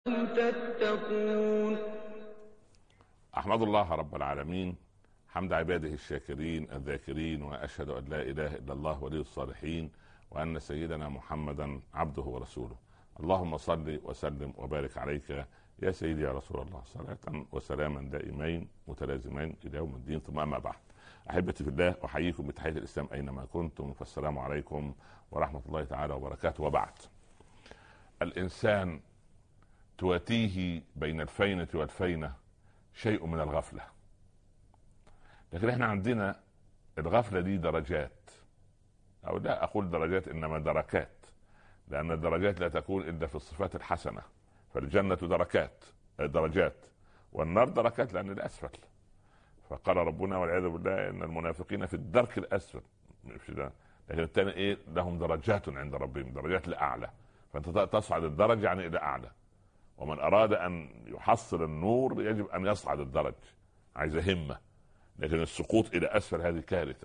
تتقون. أحمد الله رب العالمين حمد عباده الشاكرين الذاكرين، وأشهد أن لا إله إلا الله ولي الصالحين، وأن سيدنا محمدا عبده ورسوله. اللهم صل وسلم وبارك عليك يا سيدي يا رسول الله، صلاة وسلاما دائمين متلازمين إلى يوم الدين. ثم أما بعد، أحبتي في الله، أحييكم بتحية الإسلام أينما كنتم، فالسلام عليكم ورحمة الله تعالى وبركاته. وبعد، الإنسان تواتيه بين الفينة والفينة شيء من الغفلة، لكن احنا عندنا الغفلة دي درجات، او لا اقول درجات انما دركات، لان الدرجات لا تكون الا في الصفات الحسنة. فالجنة درجات، والنار دركات لان الاسفل. فقال ربنا والعياذ بالله ان المنافقين في الدرك الاسفل، مش ده. لكن الثاني ايه؟ لهم درجات عند ربهم، درجات لاعلى. فانت تصعد الدرجة يعني الى اعلى، ومن اراد ان يحصل النور يجب ان يصعد الدرج، عايز همة. لكن السقوط الى اسفل هذه كارثة.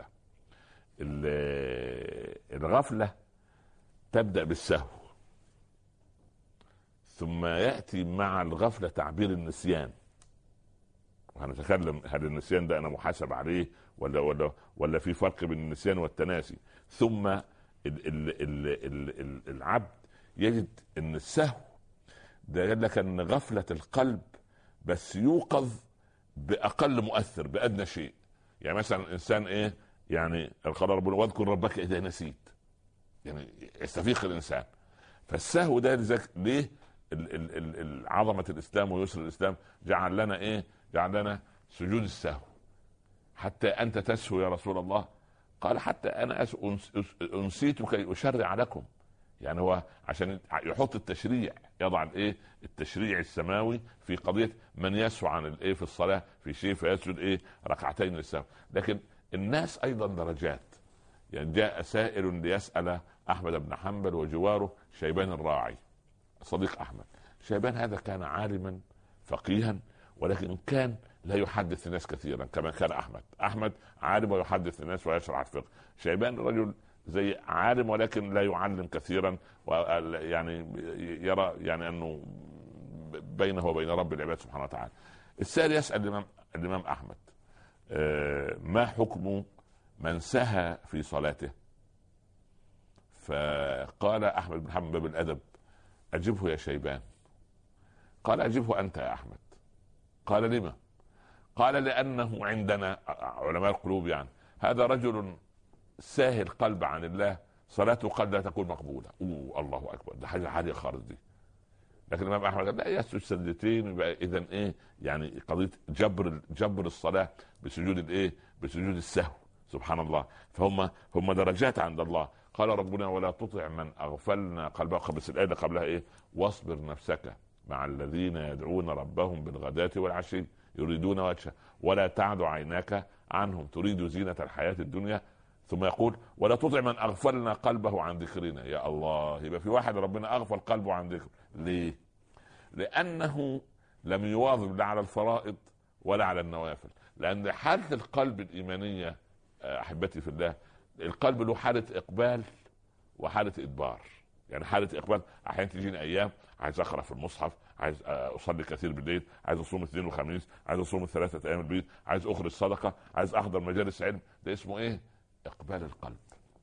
الغفلة تبدأ بالسهو، ثم يأتي مع الغفلة تعبير النسيان، وهنتكلم هل النسيان ده انا محاسب عليه ولا في فرق بين النسيان والتناسي. ثم العبد يجد ان السهو ده يقول لك ان غفلة القلب بس يوقظ باقل مؤثر، بادنى شيء. يعني مثلا الانسان ايه؟ يعني قال ربنا واذكر ربك اذا نسيت، يعني يستفيق الانسان. فالسهو ده ليه عظمة الاسلام ويسر الاسلام جعل لنا ايه؟ جعل لنا سجود السهو. حتى انت تسهو يا رسول الله؟ قال حتى انا انسيت كي اشرع لكم. يعني هو عشان يحط التشريع، يضع الايه؟ التشريع السماوي في قضيه من يسهو عن الايه في الصلاه في شيء فيسجد ايه؟ ركعتين للسهو. لكن الناس ايضا درجات. يعني جاء سائل ليسال احمد بن حنبل وجواره شيبان الراعي صديق احمد. شيبان هذا كان عالما فقيها، ولكن كان لا يحدث الناس كثيرا كما كان احمد عالم ويحدث الناس ويشرح الفقه. شيبان رجل زي عالم ولكن لا يعلم كثيرا، ويعني يرى يعني انه بينه وبين رب العباد سبحانه وتعالى. السائل يسأل الامام احمد ما حكم من سهى في صلاته؟ فقال احمد بن حنبل باب الادب اجبه يا شيبان. قال اجبه انت يا احمد. قال لما؟ قال لانه عندنا علماء القلوب يعني هذا رجل ساهي القلب عن الله، صلاته قد لا تكون مقبوله. الله اكبر، ده حاجه عاليه خالص دي. لكن الامام احمد قال لا، يسجد سجدتين. يبقى اذا ايه؟ يعني قضيه جبر الصلاه بسجود الايه؟ بسجود السهو. سبحان الله. هم درجات عند الله. قال ربنا ولا تطع من اغفلنا قلبه. بس الايه اللي قبلها ايه؟ واصبر نفسك مع الذين يدعون ربهم بالغداة والعشي يريدون وجهه ولا تعد عيناك عنهم تريد زينة الحياة الدنيا. ثم يقول ولا تطع من اغفلنا قلبه عن ذكرنا. يا الله، يبقى في واحد ربنا اغفل قلبه عن ذكر. ليه؟ لانه لم يواظب لا على الفرائض ولا على النوافل. لان حالة القلب الايمانية احبتي في الله، القلب له حالة اقبال وحالة ادبار. يعني حالة اقبال احيانا تجيني ايام عايز اقرا في المصحف، عايز اصلي كثير بالليل، عايز اصوم اثنين وخميس، عايز اصوم الثلاثة ايام البيض، عايز اخرج صدقة، عايز احضر مجالس علم. ده اسمه ايه؟ اقبال القلب.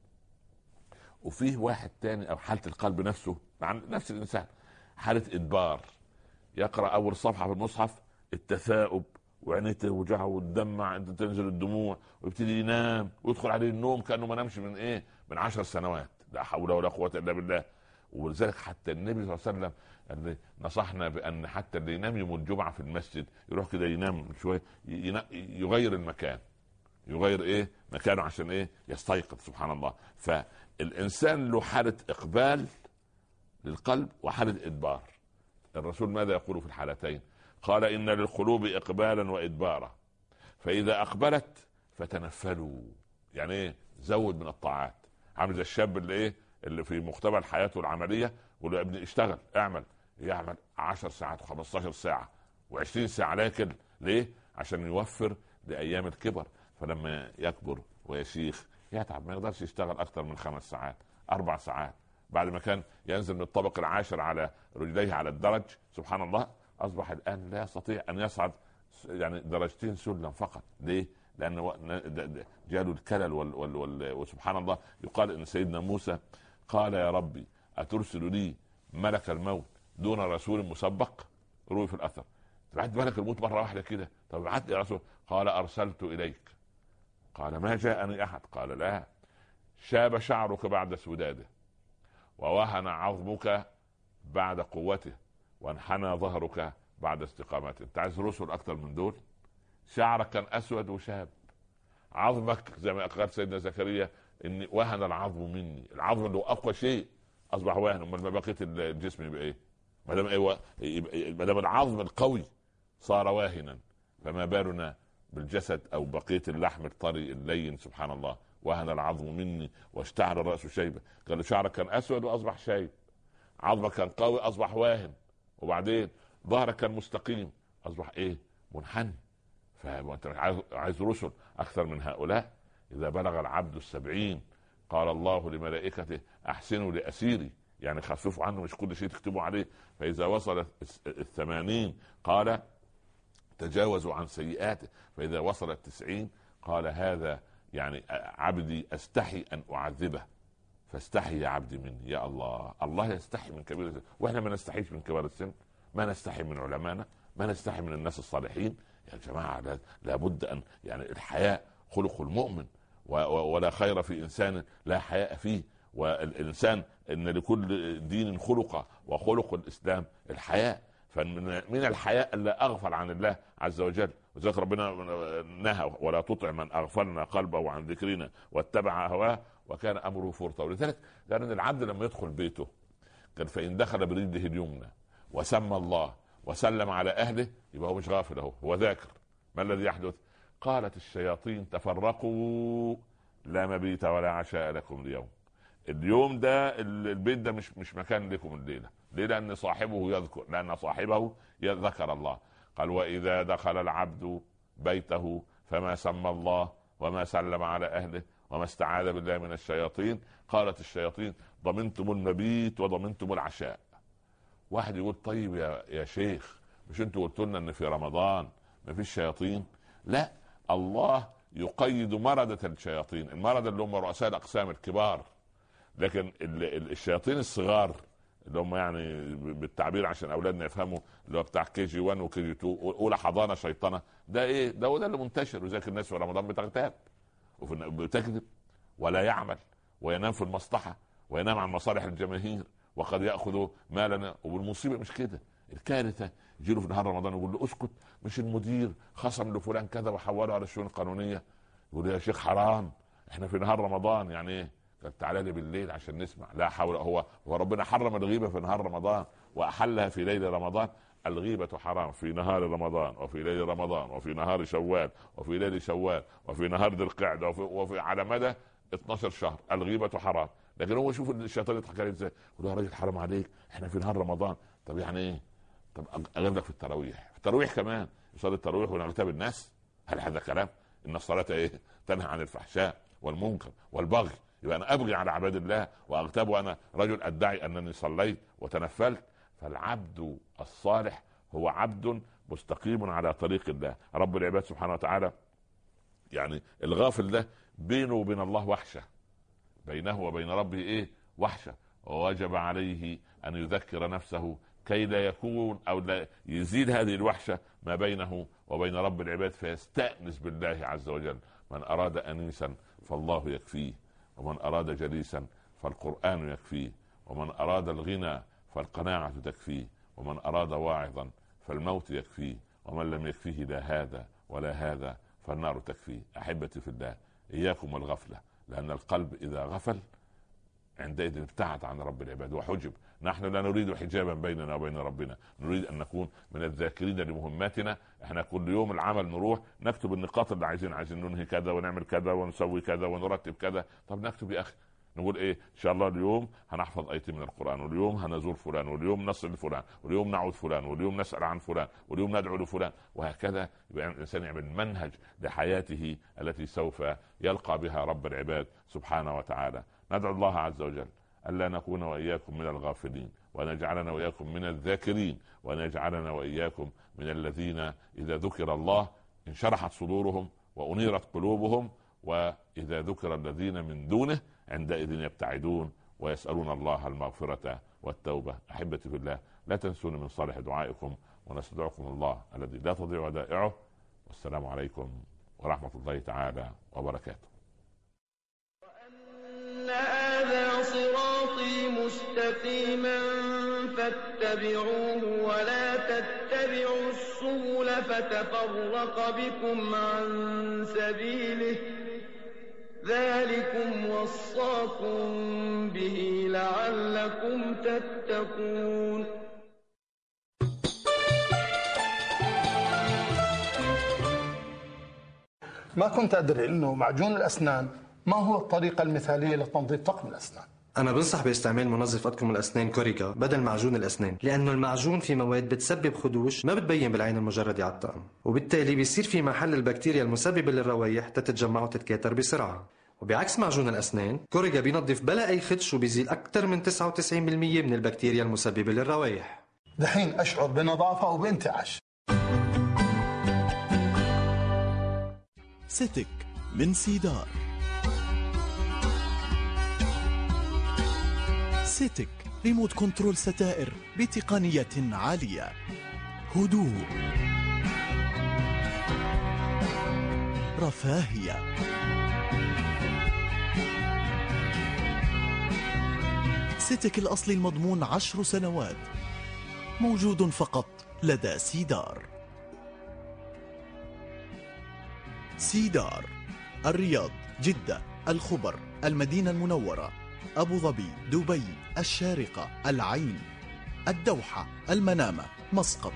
وفيه واحد تاني او حالة القلب نفسه عن نفس الانسان حالة ادبار. يقرأ اول صفحة في المصحف التثاؤب، وعينيه توجعه وتدمع، انت تنزل الدموع، ويبتدي ينام ويدخل عليه النوم كانه ما نامش من ايه؟ من 10 سنوات. لا حول ولا قوة الا بالله. ولذلك حتى النبي صلى الله عليه وسلم اللي نصحنا بان حتى اللي ينام يوم الجمعة في المسجد يروح كده ينام شوية، يغير المكان، يغير ايه مكانه عشان ايه؟ يستيقظ. سبحان الله. فالانسان له حالة اقبال للقلب وحالة ادبار. الرسول ماذا يقول في الحالتين؟ قال ان للقلوب اقبالا وادبارا، فاذا اقبلت فتنفلوا. يعني ايه؟ زود من الطاعات. عامل زي الشاب اللي ايه؟ اللي في مقتبل حياته العملية يقول له يا ابني اشتغل، يعمل 10 ساعات و15 ساعة و20 ساعة. لكن ليه؟ عشان يوفر لايام الكبر. فلما يكبر ويشيخ يتعب، ما يقدرش يشتغل اكثر من 5 ساعات 4 ساعات. بعد ما كان ينزل من الطابق العاشر على رجليه على الدرج، سبحان الله، اصبح الان لا يستطيع ان يصعد يعني درجتين سلم فقط. ليه؟ لانه جاله الكلل وسبحان الله. يقال ان سيدنا موسى قال يا ربي اترسل لي ملك الموت دون رسول مسبق؟ روي في الاثر بعد ملك الموت مره واحده كده، طب بعت لي رسول؟ قال ارسلت اليك. قال ما جاءني احد؟ قال لا، شاب شعرك بعد سداده، ووهن عظمك بعد قوته، وانحنى ظهرك بعد استقامته. انت عايز رسل اكتر من دول؟ شعرك كان اسود وشاب، عظمك زي ما قال سيدنا زكريا ان وهن العظم مني، العظم اللي هو اقوى شيء اصبح واهن، امال ما بقيه الجسم يبقى ايه؟ ما دام العظم القوي صار واهنا، فما بالنا بالجسد او بقيه اللحم الطري اللين؟ سبحان الله. وهن العظم مني واشتعل الراس شيبه. قال شعرك كان اسود واصبح شيب، عظمك كان قوي اصبح واهن، وبعدين ظهرك كان مستقيم اصبح ايه؟ منحني. فانت عايز رسل اكثر من هؤلاء. اذا بلغ العبد 70 قال الله لملائكته احسنوا لاسيري، يعني خففوا عنه، مش كل شيء تكتبوا عليه. فاذا وصل 80 قال تجاوزوا عن سيئاته. فاذا وصل 90 قال هذا يعني عبدي استحي ان اعذبه فاستحي يا عبدي مني. يا الله، الله يستحي من كبير السن، واحنا ما نستحيش من كبار السن، ما نستحي من علمائنا، ما نستحي من الناس الصالحين. يا جماعه لابد ان يعني الحياء خلق المؤمن، ولا خير في انسان لا حياء فيه. والانسان ان لكل دين خلقه، وخلق الاسلام الحياء. فمن الحياء الا اغفل عن الله عز وجل. وذلك ربنا نهى ولا تطع من اغفلنا قلبه عن ذكرنا واتبع هواه وكان امره فرطا. ولذلك لان العبد لما يدخل بيته كان فان دخل برجله اليمنى وسمى الله وسلم على اهله يبقى هو مش غافل، هو ذاكر. ما الذي يحدث؟ قالت الشياطين تفرقوا لا مبيت ولا عشاء لكم اليوم. اليوم ده البيت ده مش مكان لكم الليله. ليه؟ لان صاحبه يذكر، لان صاحبه ذكر الله. قال واذا دخل العبد بيته فما سمى الله وما سلم على اهله وما استعاذ بالله من الشياطين قالت الشياطين ضمنتم المبيت وضمنتم العشاء. واحد يقول طيب يا شيخ، مش انتوا قلتوا لنا ان في رمضان ما فيش شياطين؟ لا، الله يقيد مردة الشياطين، المردة اللي هم رؤساء الاقسام الكبار، لكن الشياطين الصغار اللي هم يعني بالتعبير عشان اولادنا يفهموا اللي هو بتاع كي جي 1 وكي جي 2 اولى حضانه شيطنه، ده ايه؟ ده اللي منتشر. وذاك الناس في رمضان بتغتاب وبتكذب ولا يعمل وينام في المصلحه وينام عن مصالح الجماهير وقد ياخذ مالنا. والمصيبه مش كده، الكارثه يجي له في نهار رمضان يقول له اسكت، مش المدير خصم لفلان كذا وحوله على الشؤون القانونيه؟ يقول يا شيخ حرام، احنا في نهار رمضان. يعني ايه؟ قال تعالى لي بالليل عشان نسمع. لا حول. هو ربنا حرم الغيبه في نهار رمضان واحلها في ليل رمضان. الغيبة حرام في نهار رمضان وفي ليل رمضان وفي نهار شوال وفي ليل شوال وفي نهار ذي القعدة وفي على مدى 12 شهر الغيبة حرام. لكن هو شوف الشيطان يضحك عليه ازاي، يقول يا راجل حرام عليك احنا في نهار رمضان. طب يعني ايه؟ طب اغيب لك في التراويح، في التراويح كمان يصلي التراويح ونغتاب الناس؟ هل هذا كلام؟ ان الصلاة ايه؟ تنهى عن الفحشاء والمنكر والبغي. يبقى انا ابغي على عباد الله واغتاب وانا رجل ادعي انني صليت وتنفلت؟ فالعبد الصالح هو عبد مستقيم على طريق الله. رب العباد سبحانه وتعالى يعني الغافل ده بينه وبين الله وحشة، بينه وبين ربه ايه؟ وحشة. ووجب عليه ان يذكر نفسه كي لا يكون او لا يزيد هذه الوحشة ما بينه وبين رب العباد فيستأنس بالله عز وجل. من اراد انيسا فالله يكفيه، ومن اراد جليسا فالقرآن يكفيه، ومن اراد الغنى فالقناعة تكفيه، ومن اراد واعظا فالموت يكفيه، ومن لم يكفيه لا هذا ولا هذا فالنار تكفيه. احبتي في الله، اياكم والغفلة، لان القلب اذا غفل عندئذ ابتعد عن رب العباد وحجب. نحن لا نريد حجابا بيننا وبين ربنا، نريد ان نكون من الذاكرين لمهماتنا. احنا كل يوم العمل نروح نكتب النقاط اللي عايزين ننهي كذا ونعمل كذا ونسوي كذا ونرتب كذا. طب نكتب يا اخي، نقول ايه؟ ان شاء الله اليوم هنحفظ ايتين من القران، واليوم هنزور فلان، واليوم نصل لفلان، واليوم نعود فلان، واليوم نسال عن فلان، واليوم ندعو لفلان، وهكذا. يبقى الانسان يعمل منهج لحياته التي سوف يلقى بها رب العباد سبحانه وتعالى. ندعو الله عز وجل ألا نكون وإياكم من الغافلين، وأن يجعلنا وإياكم من الذاكرين، وأن يجعلنا وإياكم من الذين إذا ذكر الله انشرحت صدورهم وأنيرت قلوبهم، وإذا ذكر الذين من دونه عندئذ يبتعدون ويسألون الله المغفرة والتوبة. أحبتي في الله، لا تنسون من صالح دعائكم، ونستودعكم الله الذي لا تضيع ودائعه. والسلام عليكم ورحمة الله تعالى وبركاته. وأن هذا صراطي مستقيما فاتبعوه ولا تتبعوا السبل فتفرق بكم عن سبيله، ذلكم وصاكم به لعلكم تتقون. ما كنت أدري أنه معجون الأسنان ما هو الطريقة المثالية لتنظيف طقم الأسنان. أنا بنصح باستعمال منظف أطقم الأسنان كوريجا بدل معجون الأسنان، لأنه المعجون في مواد بتسبب خدوش ما بتبين بالعين المجردة على الطقم، وبالتالي بيصير في محل البكتيريا المسببة للروايح تتجمع وتتكاثر بسرعة. وبعكس معجون الأسنان، كوريجا بينظف بلا أي خدش وبيزيل أكثر من 99% من البكتيريا المسببة للروايح. دحين أشعر بنظافة وبانتعاش. سيتك من سيدار. سيتك ريموت كنترول ستائر بتقنية عالية، هدوء، رفاهية، سيتك الأصلي المضمون 10 سنوات، موجود فقط لدى سيدار. سيدار، الرياض، جدة، الخبر، المدينة المنورة، أبو ظبي، دبي، الشارقة، العين، الدوحة، المنامة، مسقط.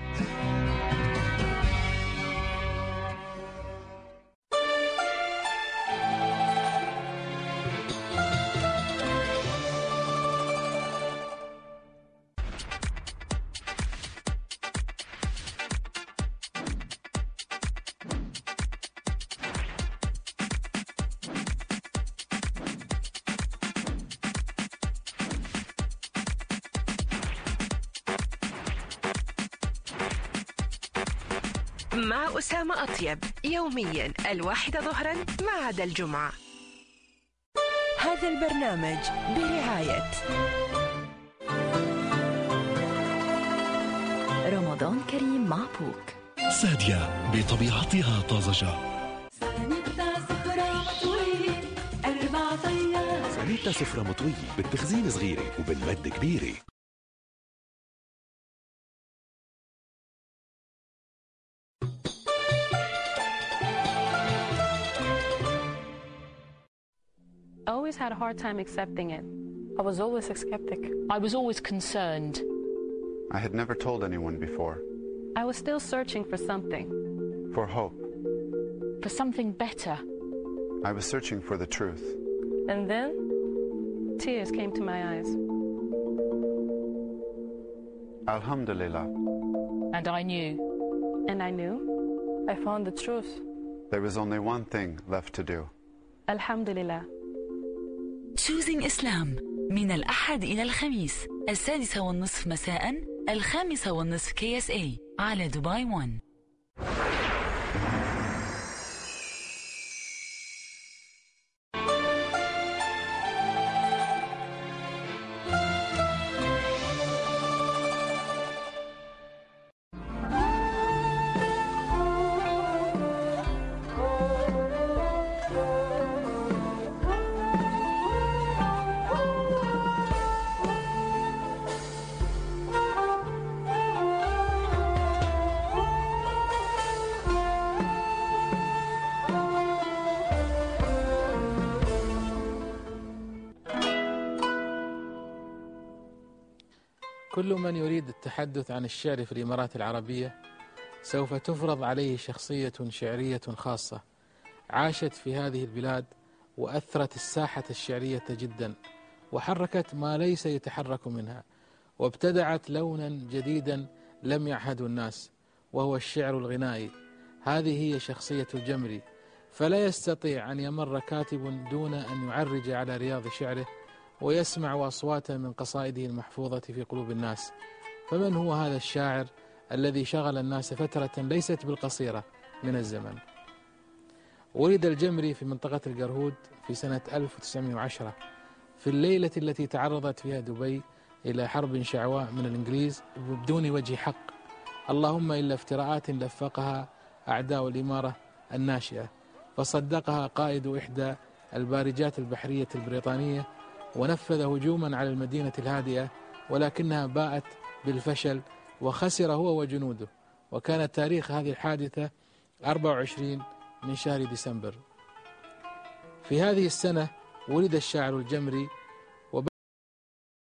مع أسامة أطيب يوميا 1 ظهرا ما عدا الجمعة. هذا البرنامج برعاية رمضان كريم مع بوك. سادية بطبيعتها طازجة. سانيتا صفرة مطوية بالتخزين صغيرة وبالمد كبيرة. I always had a hard time accepting it. I was always a skeptic. I was always concerned. I had never told anyone before. I was still searching for something. For hope. For something better. I was searching for the truth. And then, tears came to my eyes. Alhamdulillah. And I knew. And I knew. I found the truth. There was only one thing left to do. Alhamdulillah. Choosing Islam من الأحد إلى الخميس 6:30 مساء 5:30 KSA على دبي 1. كل من يريد التحدث عن الشعر في الإمارات العربية سوف تفرض عليه شخصية شعرية خاصة عاشت في هذه البلاد وأثرت الساحة الشعرية جدا، وحركت ما ليس يتحرك منها، وابتدعت لونا جديدا لم يعهده الناس، وهو الشعر الغنائي. هذه هي شخصية الجمري، فلا يستطيع أن يمر كاتب دون أن يعرج على رياض شعره ويسمع أصواتا من قصائده المحفوظة في قلوب الناس. فمن هو هذا الشاعر الذي شغل الناس فترة ليست بالقصيرة من الزمن؟ ولد الجمري في منطقة القرهود في سنة 1910 في الليلة التي تعرضت فيها دبي إلى حرب شعواء من الإنجليز بدون وجه حق، اللهم إلا افتراءات لفقها أعداء الإمارة الناشئة، فصدقها قائد إحدى البارجات البحرية البريطانية ونفذ هجوما على المدينة الهادئة، ولكنها باءت بالفشل وخسر هو وجنوده. وكان تاريخ هذه الحادثة 24 من شهر ديسمبر. في هذه السنة ولد الشاعر الجمري